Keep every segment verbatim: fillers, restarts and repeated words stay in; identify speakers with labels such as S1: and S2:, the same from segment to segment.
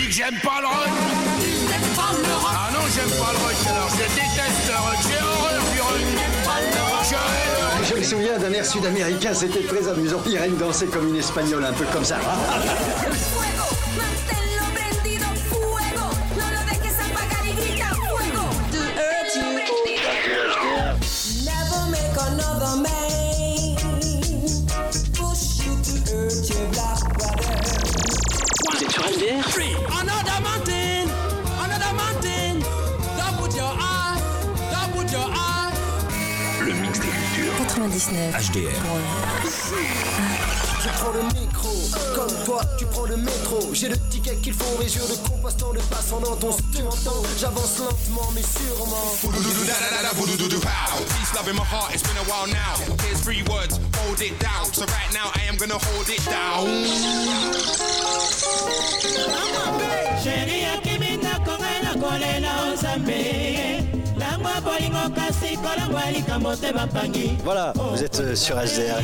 S1: dit que j'aime pas le rock. Ah non, j'aime pas le rock, alors je déteste le rock, j'ai horreur du rock. Je,
S2: je me souviens d'un air sud-américain, c'était très amusant. Irène dansait comme une espagnole, un peu comme ça.
S3: Vous êtes sur H D R?
S4: Another mountain, another mountain. Don't put your eye, don't put your eye.
S5: Le mix des cultures.
S6: quatre-vingt-dix-neuf
S5: H D R.
S7: Je prends le micro, comme toi tu prends le métro. J'ai le ticket qu'il faut et je le composte en le passant dans ton stylo. J'avance lentement mais sûrement.
S8: Peace, love in my heart, it's been a while now. Here's three words, hold it down. So right now I am gonna hold it down.
S4: Sheria kiminda kongela kolela osambe. Langwa bolingo kasi kolangwa likamote bapangi.
S2: Voilà, vous êtes euh, sur H D R.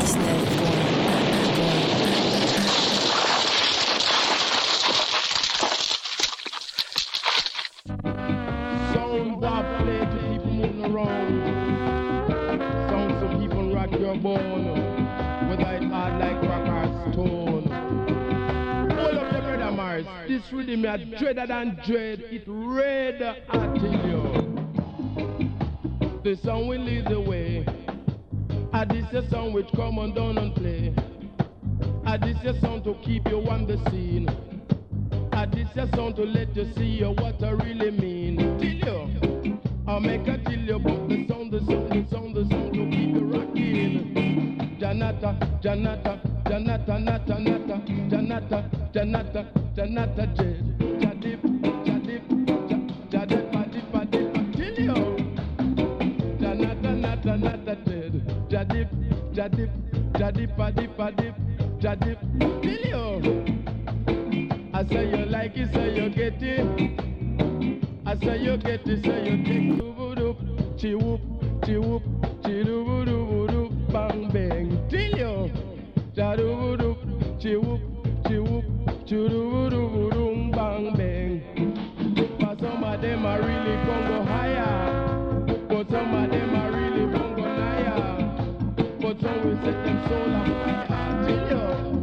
S9: Sounds are played to keep moving around. Sounds so people rock your bone. Whether it's hard like rock or stone. All of your brother Mars. This rhythm is dreader than dread. It red, I tell you. The song will lead the way. And this is a song which come on down and play. And this is a song to keep you on the scene. And this is a song to let you see what I really mean. Tell you, I'll make a tell you about the sound, the sound, the sound, the sound to keep you rocking. Janata, Janata, Janata, Nata, Nata, Janata, Janata, Janata, Jade, Jadip, Jadip, Jadip, Padip, Padip, tell you. Janata, Nata, Nata, Jade, Jadip, Jadip, Jadip, Padip, Padip, Jadip, tell you. I say you like it, say you get it. I say you get it, say you take it. Whoop, chi whoop, chi whoop, chi doo woo doo woo doo, bang bang. Till you, cha doo woo doo, chi whoop, chi whoop, chi doo woo doo woo doo, bang bang. But some of them are really gon' go higher. But some of them are really gon' go higher. But some will set them soul on fire. Till you.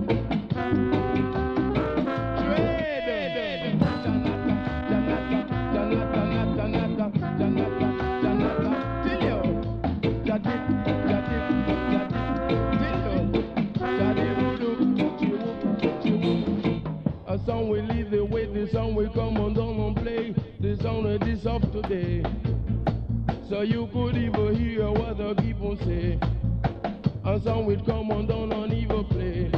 S9: A song will lead the way, the song will come on down and play. The song that is of today. So you could even hear what the people say. A song will come on down and even play.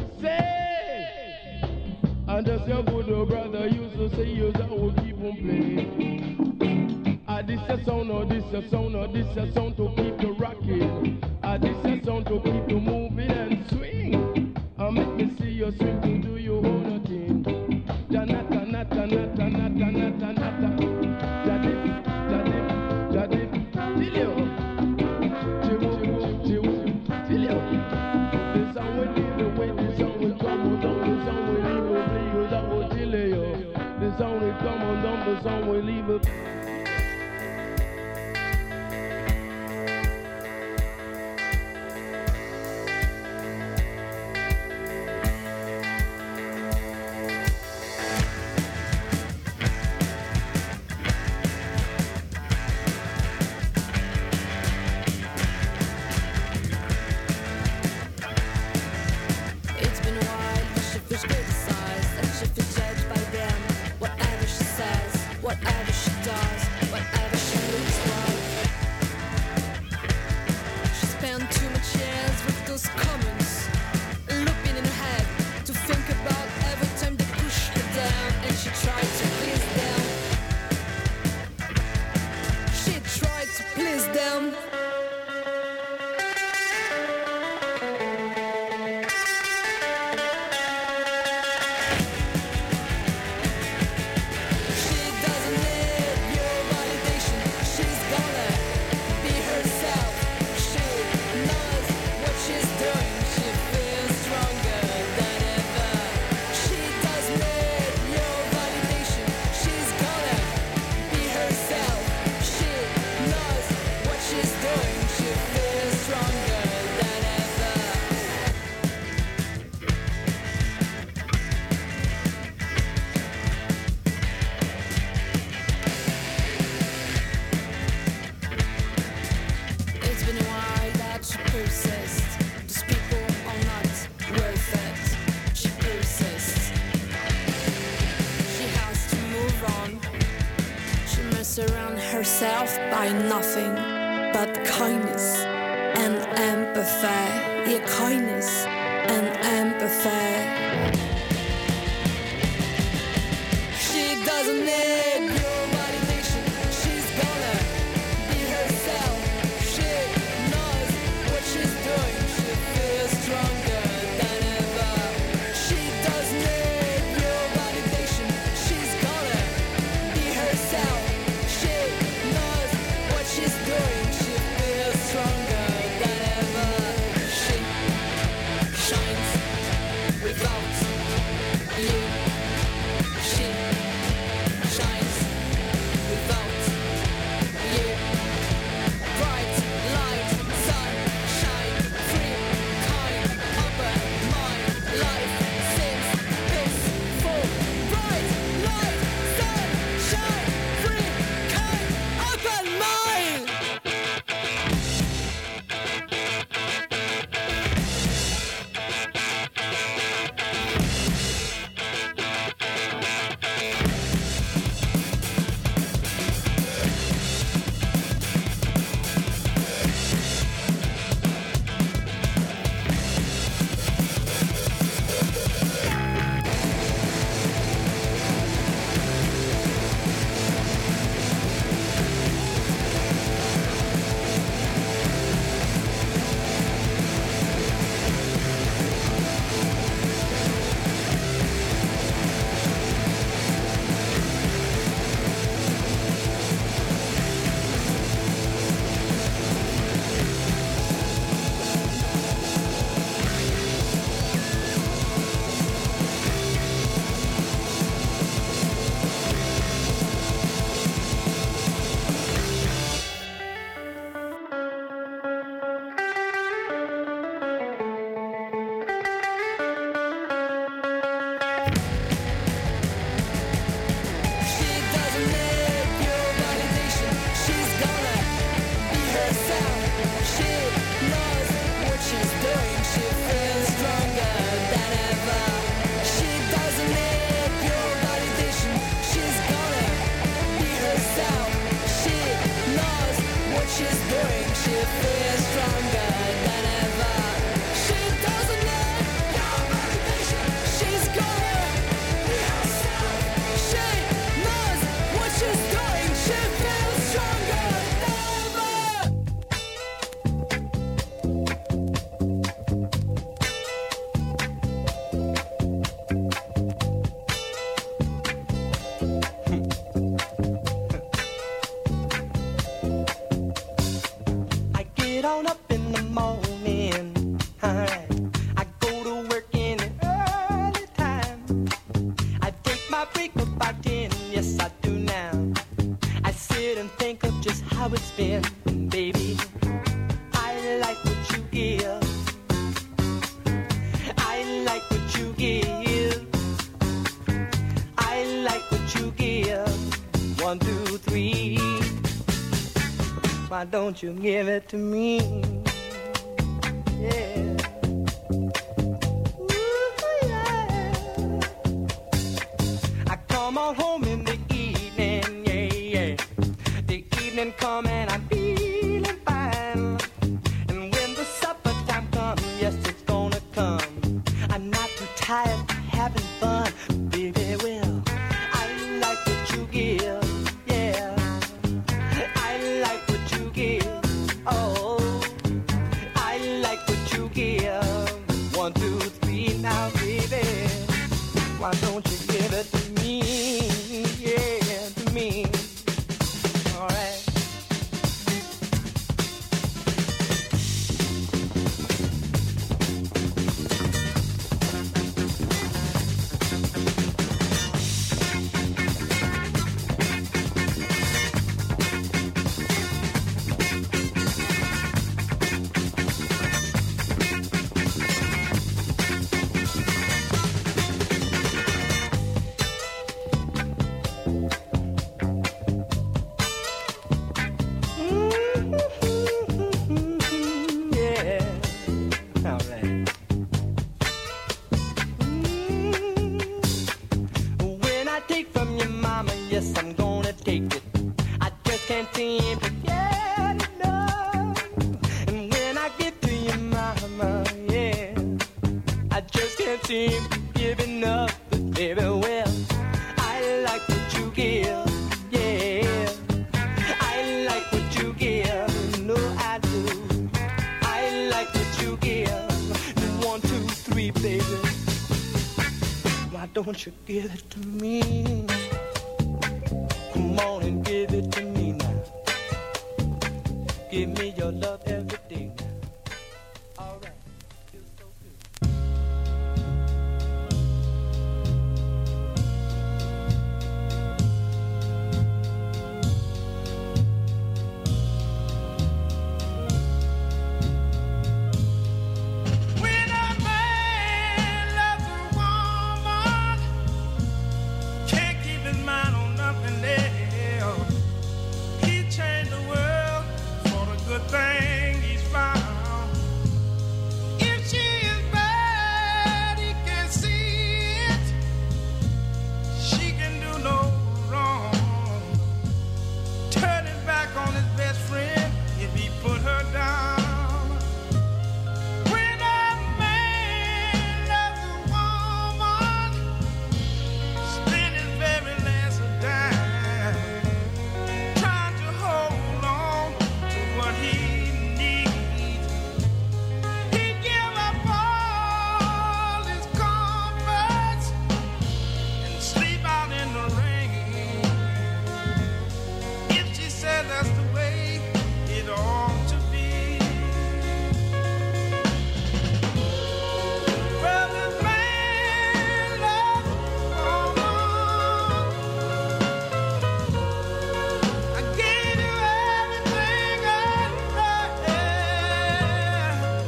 S9: Say! And just your good brother used to say, you that will keep on playing. Ah, this a sound, or this a sound, or this a sound to keep you rocking. Ah, this a sound to keep you moving and swing. Ah, make me see you swing to do your own thing. Janata, nata, nata, nata, nata, nata. Jadip, jadip, jadip, till you. Chiwu, chiwu, till you. The song will lead the way, the song will come on down, the song will leave the play, you that will till you. The song will come on down, the song will leave it.
S10: She does need your
S3: surround herself by nothing but kindness and empathy. Yeah, kindness and empathy. She doesn't need your validation. She's gonna be herself. She knows what she's doing. She feels stronger than ever. She doesn't need your validation. She's gonna be herself. She knows what she's doing. She feels stronger than ever. She shines without you. She shines without you. Bright light, sunshine, free, kind, open mind. Life seems peaceful. Bright light, sunshine, free, kind, open mind. She doesn't need your validation. She's gonna be herself. She knows what she's doing. She feels stronger than ever. She doesn't need your validation. She's gonna be herself. She knows what she's doing. She feels stronger than ever. She doesn't need your validation. She's gonna be herself. She knows what she's doing. She feels stronger than ever.
S6: I get on up in the morning, alright. I go to work in the early time. I take my break about ten, yes I do now. I sit and think of just how it's been, and baby, I like what you give. I like what you give. I like what you give. One, two, three. Why don't you give it to me? Yeah. Ooh, yeah. I come on home in the evening, yeah, yeah. The evening come and I'm feeling fine. And when the supper time comes, yes, it's gonna come. I'm not too tired of having fun, baby, well, I like what you give, yeah. I like what you give, oh, I like what you give. One, two, three, now, baby, why don't you give it to me, yeah, to me, all right. give, yeah. I like what you give, no I do. I like what you give, one, two, three, baby. Why don't you give it to me? Come on and give it to me now. Give me your love every day now. All right, feels so good.
S1: When a man loves a woman, can't keep his mind on nothing else. He changed the world for the good thing he's found. If she is bad, he can see it. She can do no wrong. Turn his back on his best friend if he put her down. When a man loves a woman, spend his very last dime trying to hold on to what he needs. He give up all his comforts and sleep out in the rain. If she said that's the way it ought to be. Well, this man loves a woman. I gave you everything I had.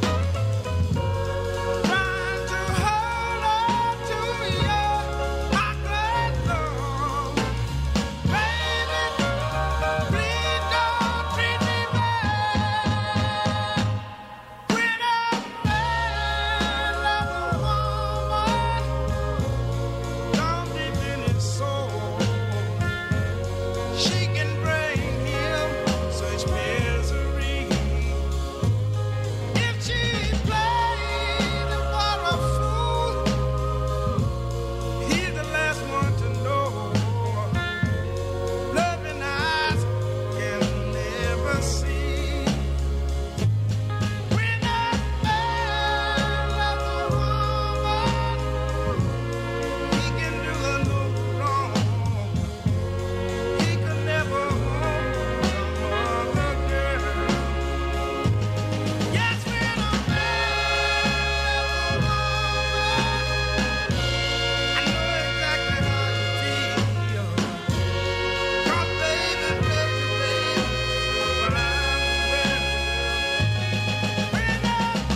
S1: Trying to hold on to your chocolate love. Baby, please don't treat me bad. When a man loves a woman, down deep in his soul, she can bring him such misery. If she played for a fool, he's the last one to know. Loving eyes can never see. When a man loves a woman, he can do her no wrong. He could never hold some other girl. Yes, when a man loves a woman, I know exactly how you feel. 'Cause baby, baby, baby, but I'm ready. When a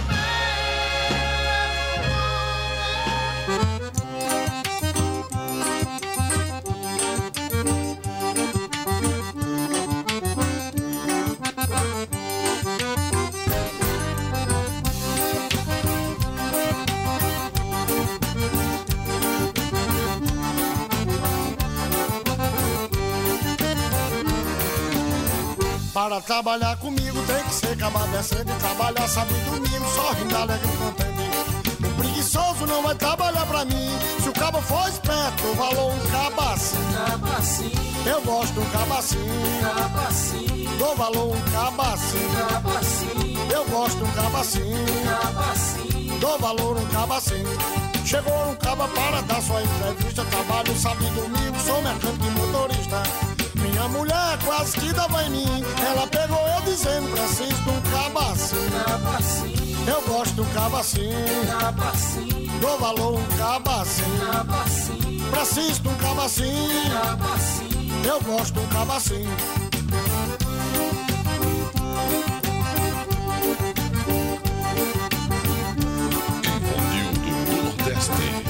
S10: Para trabalhar comigo tem que ser cabadecendo e trabalhar sábado e domingo, sorrindo, alegre e contente. O preguiçoso não vai trabalhar pra mim. Se o cabo for esperto, eu valor um cabacinho. Eu gosto de um cabacinho. Dou valor um cabacinho. Eu gosto de um cabacinho. Dou valor um cabacinho. Chegou um caba para dar sua entrevista. Trabalho sábado e domingo, sou mecânico e motorista. Minha mulher quase que dava em mim. Ela pegou eu dizendo, preciso de um cabacinho. Eu gosto de um cabacinho. Dou valor um cabacinho. Preciso de um cabacinho. Eu gosto de um cabacinho.
S5: Ivanildo do Nordeste.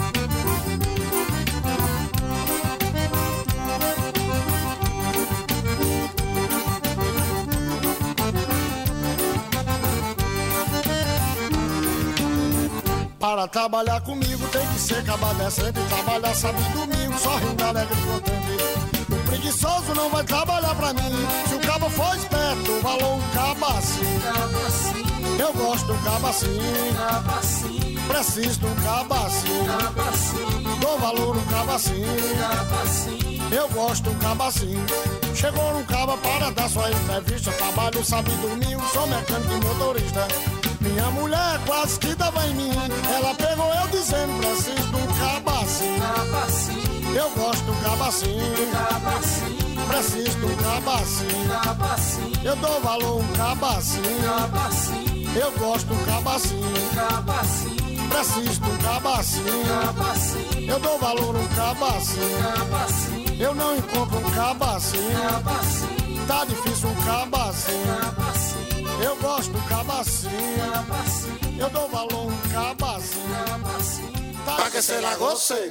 S10: Para trabalhar comigo tem que ser cabadecendo e trabalhar sábado e domingo, sorrindo, alegre e contente. O preguiçoso não vai trabalhar pra mim. Se o cabo for esperto, eu valor um cabacinho. Eu gosto de um cabacinho. Preciso de um cabacinho. Dou valor um cabacinho. Eu gosto um caba assim. Chegou um caba para dar sua entrevista. Trabalho sábado e domingo, sou mecânico e motorista. Minha mulher quase que dava em mim. Ela pegou eu dizendo, preciso de um caba assim. Eu gosto de um caba assim. Preciso de um caba assim. Eu dou valor a um caba assim. Eu gosto de um caba assim. Preciso de um caba assim. Eu dou valor a um caba assim. Eu não encontro um caba assim. Tá difícil um caba assim. Eu gosto do caba assim. Eu dou valor a um caba assim. Tá
S7: Pa' que se la goce.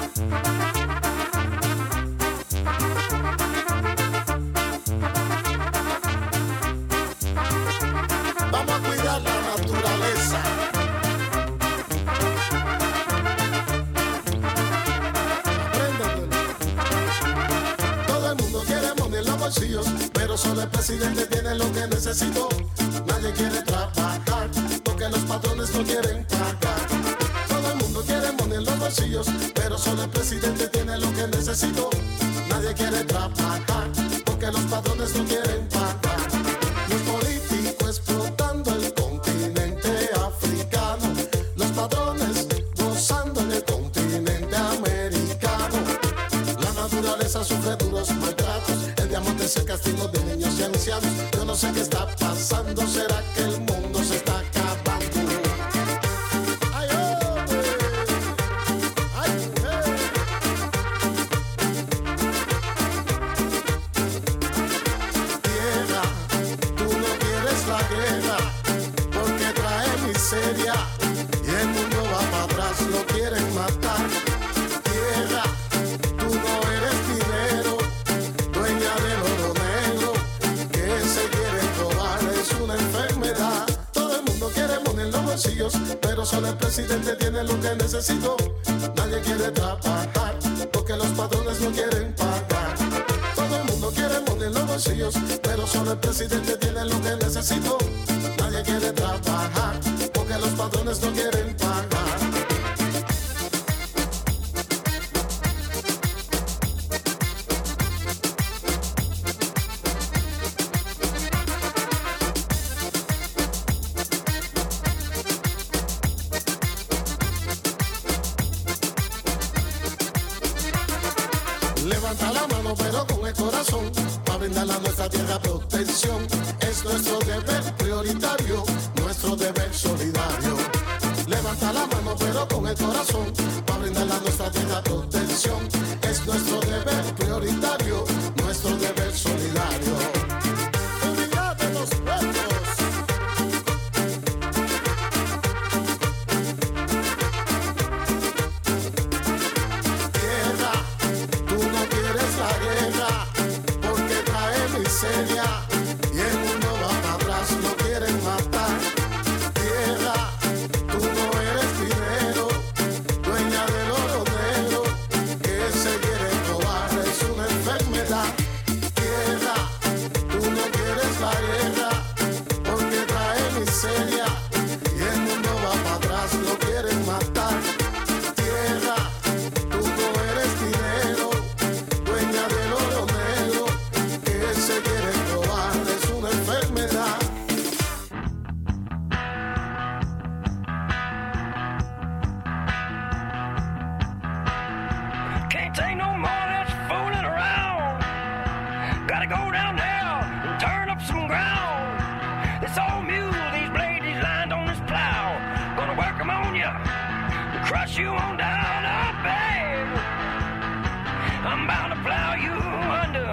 S7: Vamos a cuidar la naturaleza. Pero solo el presidente tiene lo que necesito. Nadie quiere trabajar porque los patrones no quieren pagar. Todo el mundo quiere money en los bolsillos, pero solo el presidente tiene lo que necesito. Nadie quiere trabajar porque los patrones no quieren pagar. Los políticos explotando el continente africano, los patrones gozando en el continente americano. La naturaleza sufre duros maltratos. Es el castigo de niños y ancianos. Yo no sé qué está pasando. ¿Será que el mundo se está acabando? Ay, oh, ay, hey. Tierra, tú no quieres la guerra porque trae miseria y el mundo va para atrás, lo quieren matar. Tierra, tú no eres dinero, dueña de oro negro, que se quiere robar, es una enfermedad. Todo el mundo quiere poner los bolsillos, pero solo el presidente tiene lo que necesito. Nadie quiere trabajar, porque los patrones no quieren pagar. Todo el mundo quiere poner los bolsillos, pero solo el presidente tiene lo que necesito. Nadie quiere trabajar, porque los patrones no quieren pagar. Levanta la mano pero con el corazón, para brindarle a nuestra tierra protección. Es nuestro deber prioritario, nuestro deber solidario. Levanta la mano pero con el corazón, para brindarle a nuestra tierra protección. Es nuestro deber prioritario, nuestro deber solidario. Unidad de los pueblos. Y el mundo va para atrás, no quieren matar. Tierra, tú no eres dinero, dueña del oro negro, que se quiere robar, es una enfermedad. Tierra, tú no quieres la guerra, porque trae miseria. Y el mundo va para atrás, no quieren matar. Tierra, tú no eres dinero, dueña del oro negro, que se quiere robar, es una enfermedad.
S11: Can't take no more of this fooling around. Gotta go down there and turn up some ground. This old mule, these blades, these lines on this plow, gonna work them on you and crush you on down. Oh, babe, I'm bound to plow you under,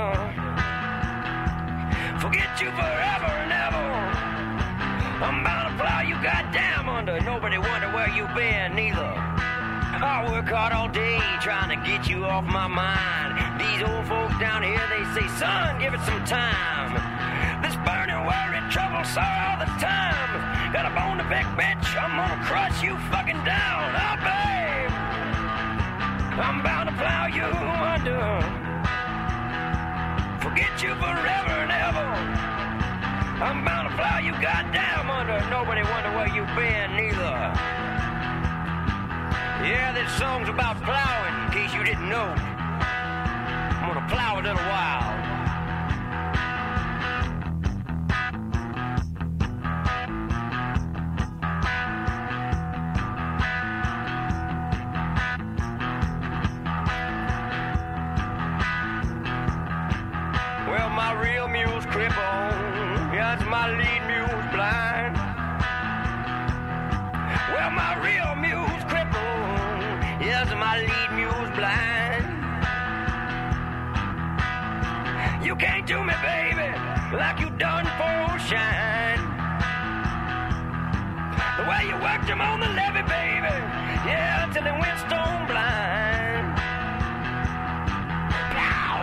S11: forget you forever and ever. I'm bound to plow you goddamn under. Nobody wonder where you been, neither. I work hard all day trying to get you off my mind. These old folks down here, they say, son, give it some time. This burning, worried, trouble, sorrow all the time. Got a bone to pick, bitch, I'm gonna crush you fucking down. Oh, babe, I'm bound to plow you under, forget you forever and ever. I'm bound to plow you goddamn under. Nobody wonder where you been, neither. Yeah, this song's about plowing, in case you didn't know. I'm plow a little while. Well, my real mule's crippled. Yes, my lead mule's blind. Well, my real mule's crippled. Yes, my lead mule's blind. You can't do me, baby, like you done for Shine. The way you worked him on the levee, baby, yeah, till he went stone blind. Pow!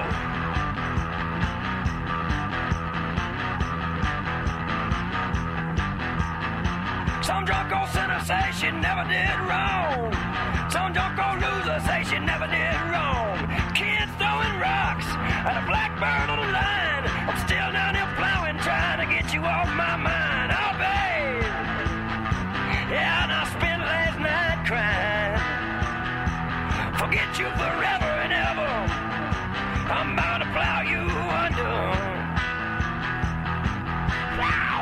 S11: Some drunk old sinner say she never did wrong. Some drunk old loser say she never did wrong. Kids throwing rocks at a blackbird on the line. I'm still down here plowing, trying to get you off my mind. Oh, babe. Yeah, and I spent last night crying. Forget you forever and ever. I'm bound to plow you under. Plow.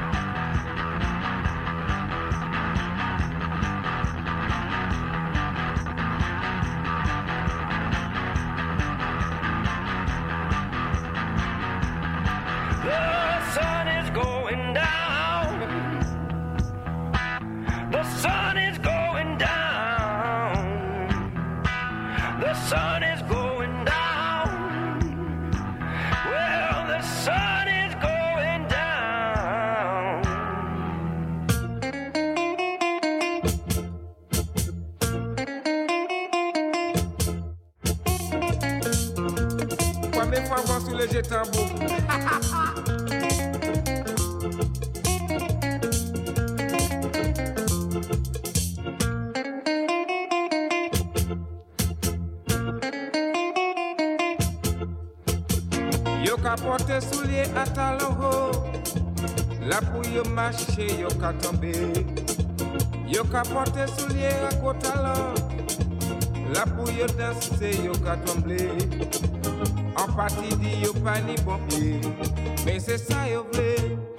S11: The sun is going down. The sun is going down. The sun is going down. Well, the sun is going down.
S12: Première fois voir sur le jet tambour. Yo ka porte soulier à talon haut. La pou yo marcher, yo ka tomber. Yo ka porte soulier à gros talon. La pou yo danser, yo ka tomber. En partie dit yo pas ni bon pied. Mais c'est ça yo vle.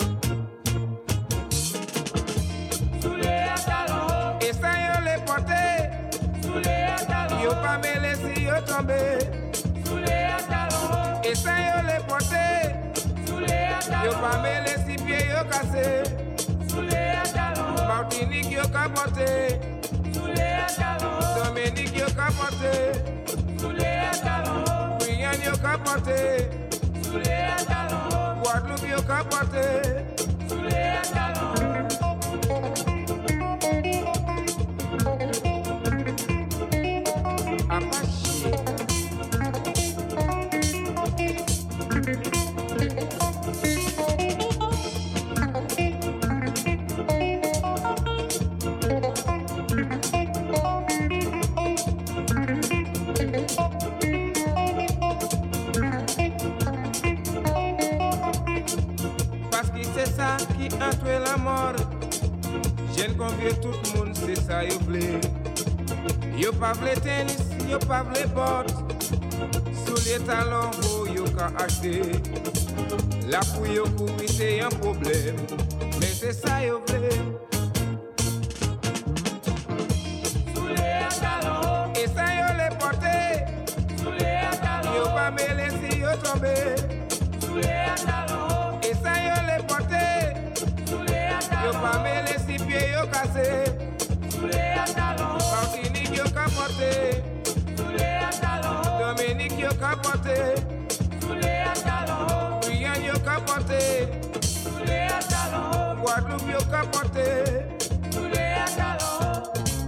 S12: Soulier à talon haut. Et ça yo les porte. Soulier à talon haut. Yo pas mêler si yo tomber. Soulier à talon haut. Et ça yo les porte. Soulier à talon haut. Yo pas mêler si pied yo cassé. Soulier à talon haut. Martinique yo ka porte. Soulier à talon haut. Dominique yo ka porte. Soulier à talon haut. Guyane yo ka porte. Soulier à talon haut. Guadeloupe yo ka porte. Soulier à talon haut. Entre la mort, j'aime convier tout le monde, c'est ça yo vle. Yo pas vle tennis, yo pas vle bottes. Sous les talons hauts, yo ka acheter. La pou yo couvrir c'est un problème, mais c'est ça yo vle. Sous les talons hauts, et ça yo les porter. Sous les talons hauts, yo pas mêler si yo tomber. Sous les talons hauts, et ça yo les porter. Yo pa mêler si pieds yo cassé. Soulier à talons. Martinique yo ka porté. Soulier à talons. Dominique yo ka porté. Soulier à talons. Guyane yo ka porté. Soulier à talons. Guadeloupe yo ka porté. Soulier à talons.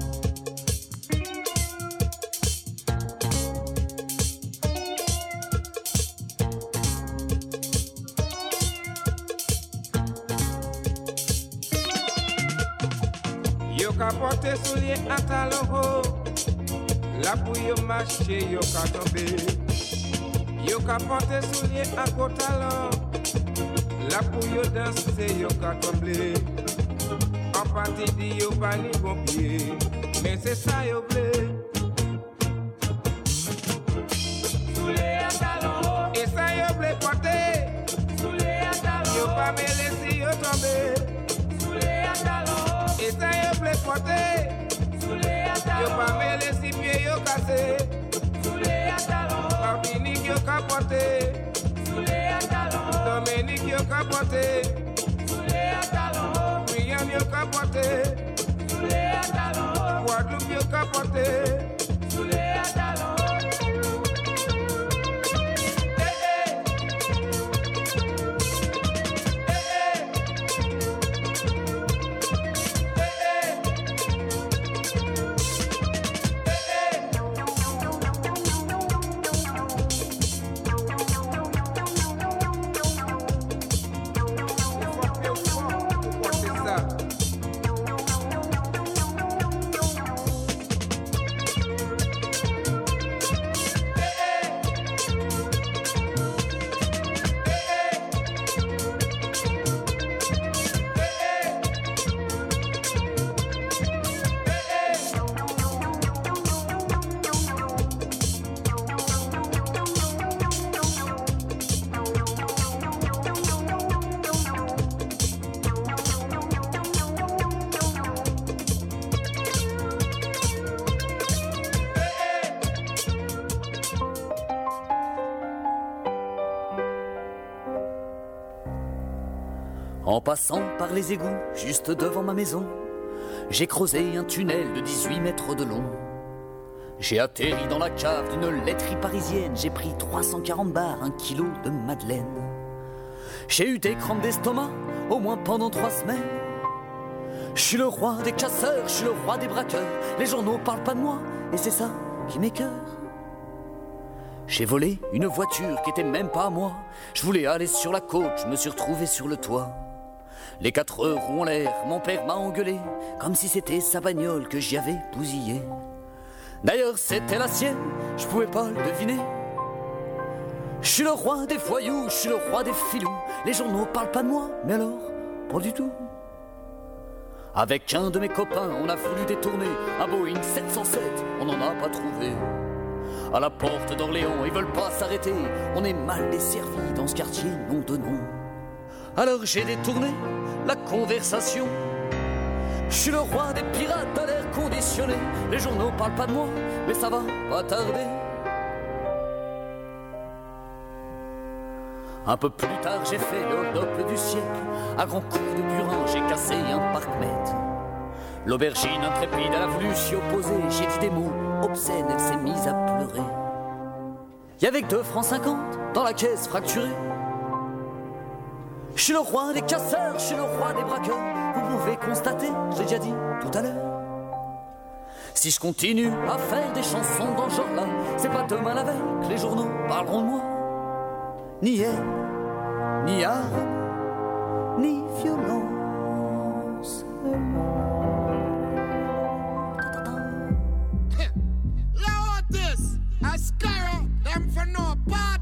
S12: Yo ka porte soulier à talon haut. La pou yo marcher, yo ka tomber. Yo ka porte soulier à gros talon. La pou yo danser, yo ka tomber. En partie dit yo pas ni bon pied. Mais c'est ça yo vle. Soulier à talon. pas me laisser yo tomber. Sous les talons. Et ça yo ple porter. Sous les talons. Yo pas me laisser pied yo casser. Sous les talons. Martinique yo capoter. Sous les talons. Dominique yo capoter. Sous les talons. Guyane yo capoter. Sous les talons. Guadeloupe yo capoter. Sous les talons.
S13: En passant par les égouts, juste devant ma maison, j'ai creusé un tunnel de dix-huit mètres de long. J'ai atterri dans la cave d'une laiterie parisienne, j'ai pris trois cent quarante bars, un kilo de madeleine. J'ai eu des crampes d'estomac, au moins pendant trois semaines. Je suis le roi des casseurs, je suis le roi des braqueurs. Les journaux parlent pas de moi, et c'est ça qui m'écœure. J'ai volé une voiture qui était même pas à moi. Je voulais aller sur la côte, je me suis retrouvé sur le toit. Les quatre roues en l'air, mon père m'a engueulé, comme si c'était sa bagnole que j'y avais bousillé. D'ailleurs c'était la sienne, je pouvais pas le deviner. Je suis le roi des voyous, je suis le roi des filous. Les journaux parlent pas de moi, mais alors, pas du tout. Avec un de mes copains, on a voulu détourner un Boeing sept cent sept, on n'en a pas trouvé. À la porte d'Orléans, ils veulent pas s'arrêter. On est mal desservi dans ce quartier, nom de nom. Alors j'ai détourné la conversation. Je suis le roi des pirates à l'air conditionné. Les journaux parlent pas de moi, mais ça va pas tarder. Un peu plus tard, j'ai fait le hold-up du siècle. À grands coups de burin, j'ai cassé un parc-mètre. L'aubergine intrépide, elle a voulu s'y opposer. J'ai dit des mots obscènes, elle s'est mise à pleurer. Y'avait que deux francs cinquante dans la caisse fracturée. Je suis le roi des casseurs, je suis le roi des braqueurs. Vous pouvez constater, je l'ai déjà dit tout à l'heure. Si je continue à faire des chansons dans ce genre-là, c'est pas demain la veille que les journaux parleront de moi. Ni haine, ni arme, ni violence.
S14: Lord, this, Ascara, them for no part.